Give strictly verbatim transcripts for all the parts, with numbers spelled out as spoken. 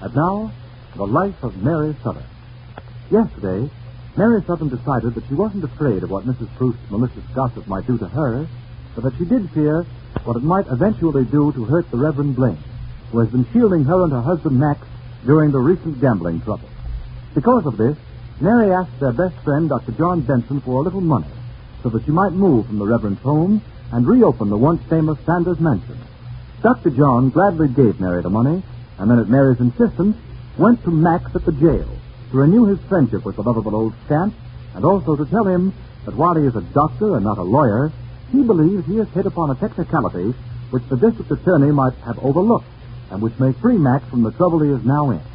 And now, the life of Mary Southern. Yesterday, Mary Southern decided that she wasn't afraid of what Missus Proust's malicious gossip might do to her, but that she did fear what it might eventually do to hurt the Reverend Blaine, who has been shielding her and her husband Max during the recent gambling trouble. Because of this, Mary asked their best friend, Doctor John Benson, for a little money so that she might move from the Reverend's home and reopen the once famous Sanders Mansion. Doctor John gladly gave Mary the money, and then at Mary's insistence, went to Max at the jail to renew his friendship with the lovable old scamp, and also to tell him that while he is a doctor and not a lawyer, he believes he has hit upon a technicality which the district attorney might have overlooked, and which may free Max from the trouble he is now in.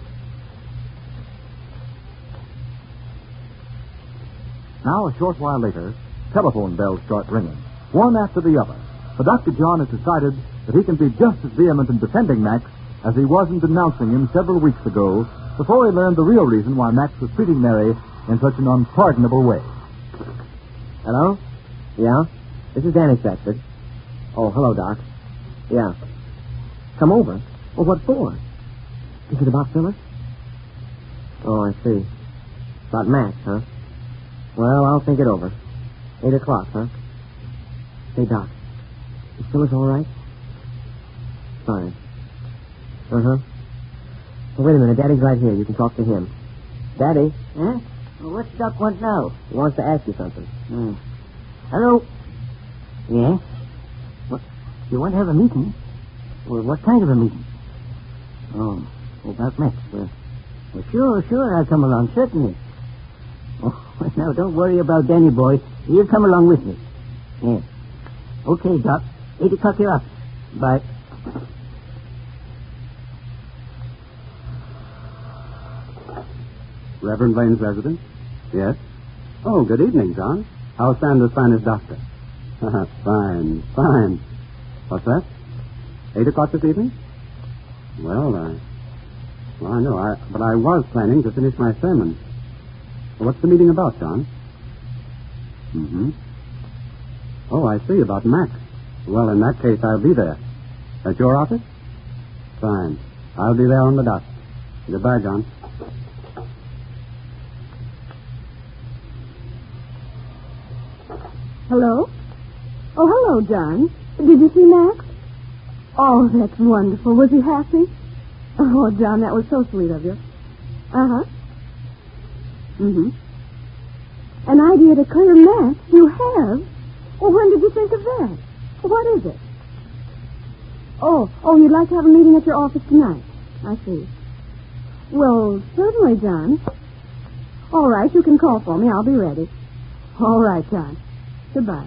Now, a short while later, telephone bells start ringing, one after the other, for Doctor John has decided that he can be just as vehement in defending Max as he was in denouncing him several weeks ago, before he learned the real reason why Max was treating Mary in such an unpardonable way. Hello? Yeah? This is Danny Thetford. Oh, hello, Doc. Yeah. Come over? Well, what for? Is it about Phyllis? Oh, I see. About Max, huh? Well, I'll think it over. Eight o'clock, huh? Hey, Doc. Is Phyllis all right? Fine. Uh-huh. Well, wait a minute. Daddy's right here. You can talk to him. Daddy? Huh? Well, what's Doc want now? He wants to ask you something. Hmm. Hello? Yes? What? You want to have a meeting? Well, what kind of a meeting? Oh, about Max. Well, well, sure, sure, I'll come along, certainly. Oh, well, now, don't worry about Danny, boy. He'll come along with me. Yes. Okay, Doc. Eight o'clock, you're up. Bye. Reverend Blaine's residence? Yes. Oh, good evening, John. How's Sanders' finest doctor? Fine, fine. What's that? Eight o'clock this evening? Well, I... Well, I know, I, but I was planning to finish my sermon. Well, what's the meeting about, John? Mm-hmm. Oh, I see, about Max. Well, in that case, I'll be there. At your office? Fine. I'll be there on the dot. Goodbye, John. Hello? Oh, hello, John. Did you see Max? Oh, that's wonderful. Was he happy? Oh, John, that was so sweet of you. Uh-huh. Mm-hmm. An idea to clear Max? You have? Well, when did you think of that? What is it? Oh, oh, you'd like to have a meeting at your office tonight. I see. Well, certainly, John. All right, you can call for me. I'll be ready. All right, John. Goodbye.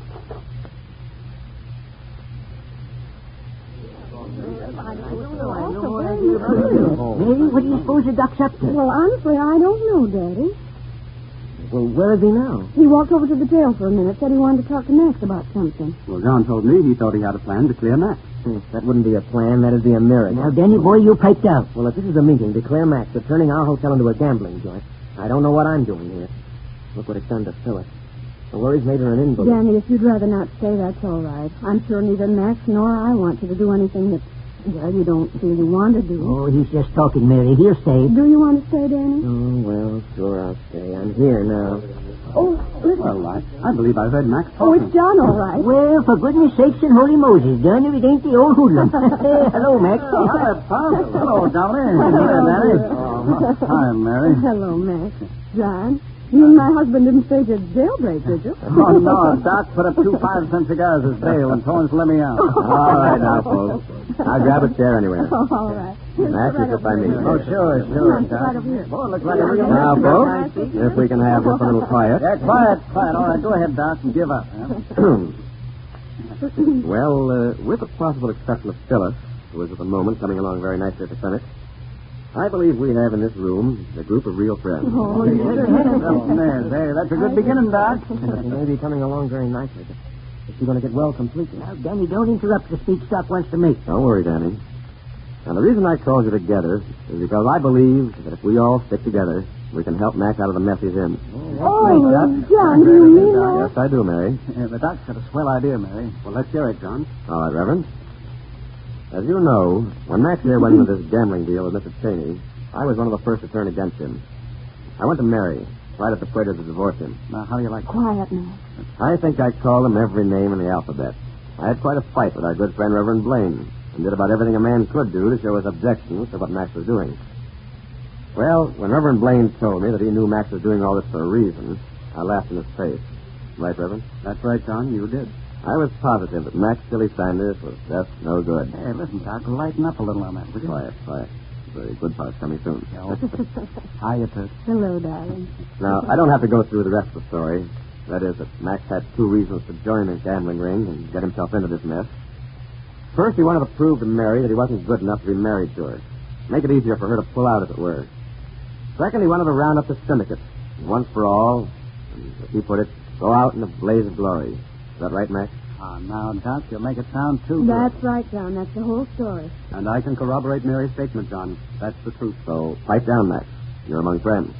Mary, what do you suppose the Doc's up to? Well, honestly, I don't know, Daddy. Well, where is he now? He walked over to the jail for a minute, said he wanted to talk to Max about something. Well, John told me he thought he had a plan to clear Max. Hmm, that wouldn't be a plan. That'd be a miracle. Now, Danny, boy, you piped out. Well, if this is a meeting to clear Max for turning our hotel into a gambling joint, I don't know what I'm doing here. Look what it's done to Phyllis. The worries made her an invalid. Danny, if you'd rather not stay, that's all right. I'm sure neither Max nor I want you to do anything that, well, you don't really want to do. Oh, he's just talking, Mary. He'll stay. Do you want to stay, Danny? Oh, well, sure, I'll stay. I'm here now. Oh, listen. Well, I, I believe I heard Max Oh, talking. it's John, all right. Well, for goodness sakes and holy Moses, Danny, it ain't the old hoodlum. Hello, Max. Oh, hi, Pop. Hello, Dolly. Hello, Danny. Oh, hi, Mary. Hello, Max. John, you and my husband didn't stage a jailbreak, did you? Oh, no. Doc put up two five-cent cigars as bail and told us to let me out. All right now, folks. I'll grab a chair anyway. Oh, all right. Max, you can find me. Oh, sure, sure, Come on, Doc. right over here. Boy, looks like a real... Now, folks, if we can have just a little quiet. Yeah, quiet, quiet. All right, go ahead, Doc, and give up. Huh? Well, uh, with the possible exception of Phyllis, who is at the moment coming along very nicely at the Senate, I believe we have in this room a group of real friends. Oh, you sure Oh, there, there. That's a good beginning, Doc. She may be coming along very nicely, but is she going to get well completely? Now, Danny, don't interrupt the speech Doc wants to make. Don't worry, Danny. Now, the reason I called you together is because I believe that if we all stick together, we can help Mac out of the mess he's in. Oh, John, do you mean that? Yes, I do, Mary. Yeah, the Doc's got a swell idea, Mary. Well, let's hear it, John. All right, Reverend. As you know, when Max here went into this gambling deal with Mister Cheney, I was one of the first to turn against him. I went to Mary, tried to persuade her to divorce him. Now, how do you like Quiet, Max. I think I called him every name in the alphabet. I had quite a fight with our good friend Reverend Blaine, and did about everything a man could do to show his objections to what Max was doing. Well, when Reverend Blaine told me that he knew Max was doing all this for a reason, I laughed in his face. Right, Reverend? That's right, John. You did. I was positive that Max Tilly Sanders was just no good. Hey, listen, Doc, lighten up a little on that, will you? Quiet, quiet. The good part's coming soon. Hiya, Toots. Hello, darling. Now, I don't have to go through the rest of the story. That is, that Max had two reasons to join the gambling ring and get himself into this mess. First, he wanted to prove to Mary that he wasn't good enough to be married to her. Make it easier for her to pull out, as it were. Second, he wanted to round up the syndicate, once for all, and, as he put it, go out in a blaze of glory. Is that right, Max? Ah, now, Doc, you'll make it sound too That's good. right, John. That's the whole story. And I can corroborate Mary's statement, John. That's the truth. So, pipe down, Max. You're among friends.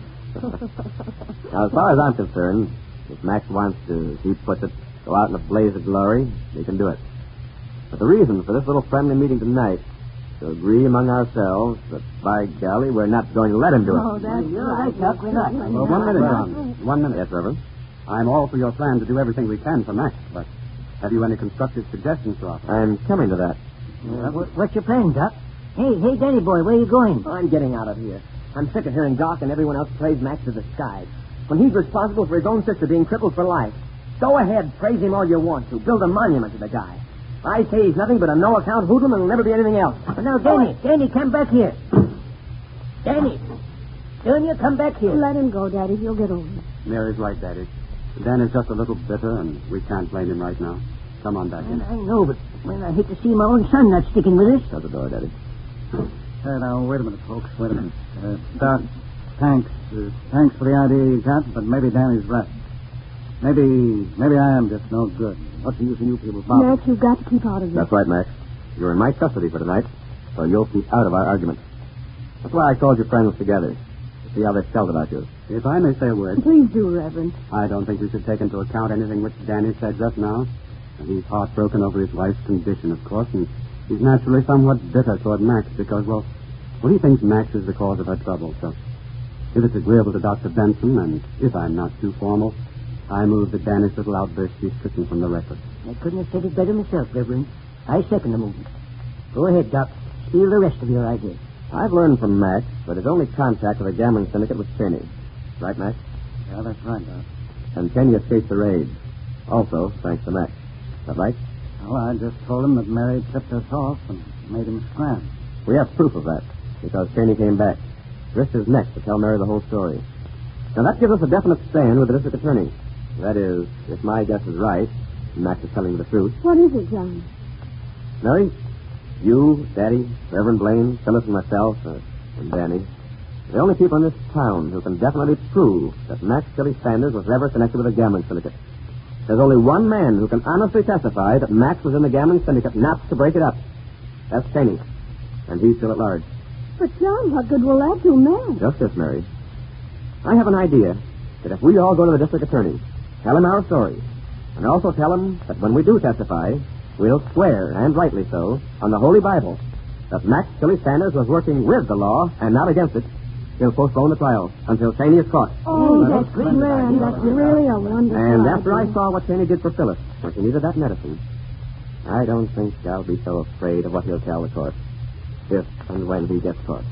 Now, as far as I'm concerned, if Max wants to, as he puts it, go out in a blaze of glory, he can do it. But the reason for this little friendly meeting tonight is to agree among ourselves that, by golly, we're not going to let him do it. Oh, that's You're right. right, Doc. We're not. Well, one minute, John. One minute. Yes, Reverend? I'm all for your plan to do everything we can for Max, but have you any constructive suggestions to offer? I'm coming to that. Uh, what, what's your plan, Doc? Hey, hey, Danny boy, where are you going? Oh, I'm getting out of here. I'm sick of hearing Doc and everyone else praise Max to the skies when he's responsible for his own sister being crippled for life. Go ahead, praise him all you want to. Build a monument to the guy. I say he's nothing but a no-account hoodlum and will never be anything else. Now, Danny, Danny, come back here. Danny, Junior, come back here. Let him go, Daddy. He'll get over it. Mary's right, Daddy. Dan is just a little bitter, and we can't blame him right now. Come on back in. I know, but well, I hate to see my own son not sticking with us. Shut the door, Daddy. Uh, now, wait a minute, folks. Wait a minute. Uh, Doc, thanks. Uh, thanks for the idea you got, but maybe Danny's right. Maybe, maybe I am just no good. What's the use of you people bothering? Max, you've got to keep out of this. That's right, Max. You're in my custody for tonight, so you'll keep out of our argument. That's why I called your friends together, to see how they felt about you. If I may say a word, Please do, Reverend. I don't think we should take into account anything which Danny said just now. He's heartbroken over his wife's condition, of course, and he's naturally somewhat bitter toward Max because, well, well, he thinks Max is the cause of her trouble. So, if it's agreeable to Doctor Benson, and if I'm not too formal, I move that Danny's little outburst be stricken from the record. I couldn't have said it better myself, Reverend. I second the movement. Go ahead, Doc. Steal the rest of your ideas. I've learned from Max that his only contact with the gambling syndicate was Cheney. Right, Max? Yeah, that's right, Doc. And Cheney escaped the raid. Also, thanks to Max. Is that right? Well, I just told him that Mary tipped us off and made him scram. We have proof of that, because Cheney came back, risked his neck to tell Mary the whole story. Now, that gives us a definite stand with the district attorney. That is, if my guess is right, and Max is telling the truth. What is it, John? Mary, you, Daddy, Reverend Blaine, Phyllis, and myself, uh, and Danny, are the only people in this town who can definitely prove that Max Tilly Sanders was ever connected with a gambling syndicate. There's only one man who can honestly testify that Max was in the gambling syndicate, not to break it up. That's Cheney. And he's still at large. But, John, what good will that do, Max? Just this, Mary. I have an idea that if we all go to the district attorney, tell him our story, and also tell him that when we do testify, we'll swear, and rightly so, on the Holy Bible, that Max Tilly Sanders was working with the law and not against it, he'll postpone the trial until Cheney is caught. Oh, that's good, man. That's really a wonderful And after I idea. saw what Cheney did for Phyllis when she needed that medicine, I don't think I'll be so afraid of what he'll tell the court, if and when he gets caught.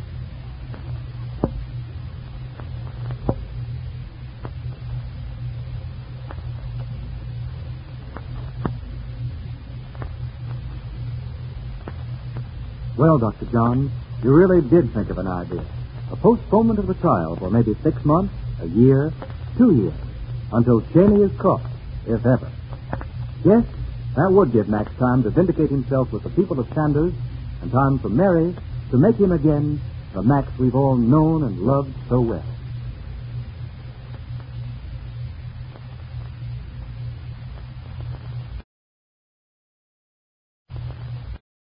Well, Doctor John, you really did think of an idea. A postponement of the trial for maybe six months, a year, two years, until Cheney is caught, if ever. Yes, that would give Max time to vindicate himself with the people of Sanders, and time for Mary to make him again the Max we've all known and loved so well.